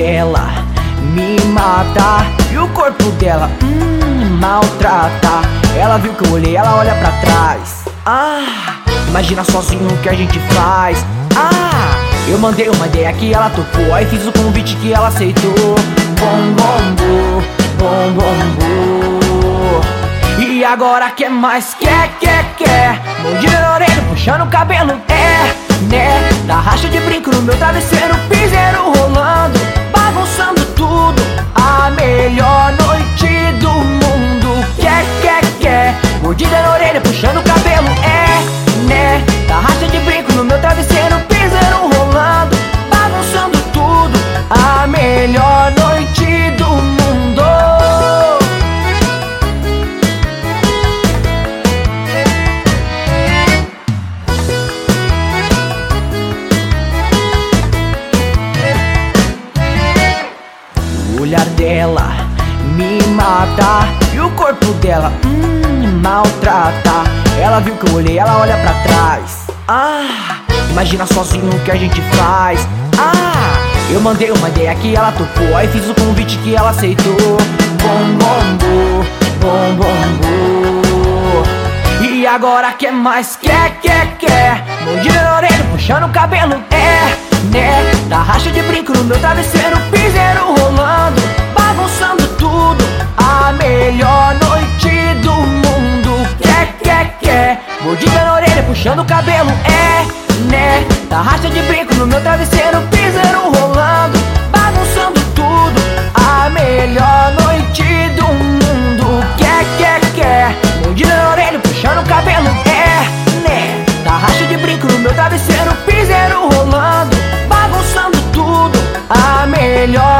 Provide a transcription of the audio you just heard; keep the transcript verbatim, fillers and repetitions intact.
dela me mata e o corpo dela hum, maltrata. Ela viu que eu olhei, ela olha pra trás. Ah, imagina sozinho o que a gente faz. Ah, eu mandei uma ideia que ela topou, aí fiz o convite que ela aceitou. Bom, bom, bom, bom, bom, bom. E agora quer mais, quer, quer, quer. Mordida na orelha, puxando o cabelo, é, né? Dá racha de brinco no meu travesseiro, piseiro rolando, bagunçando tudo. A melhor noite do mundo. Quer, quer, quer. Mordida na orelha, puxando o cabelo, é, né? Dá racha de brinco no meu travesseiro, piseiro rolando, bagunçando tudo. A melhor noite do mundo. O olhar dela me mata e o corpo dela hum, maltrata. Ela viu que eu olhei, ela olha pra trás. Ah, imagina sozinho o que a gente faz. Ah, eu mandei uma ideia que ela topou, aí fiz o convite que ela aceitou. Bom, bom, bom, bom, bom, bom. E agora quer mais, quer, quer, quer. Mordida na orelha, puxando o cabelo, é, né? Dá racha de brinco no meu travesseiro, piseiro rolando, bagunçando tudo. A melhor noite do mundo. Quer, quer, quer. Mordida na orelha, puxando o cabelo, é, né? Dá racha de brinco no meu travesseiro, piseiro rolando, bagunçando tudo. A melhor noite do mundo. Quer, quer, quer. Mordida na orelha, puxando o cabelo, é, né? Dá racha de brinco no meu travesseiro, piseiro rolando, bagunçando tudo. A melhor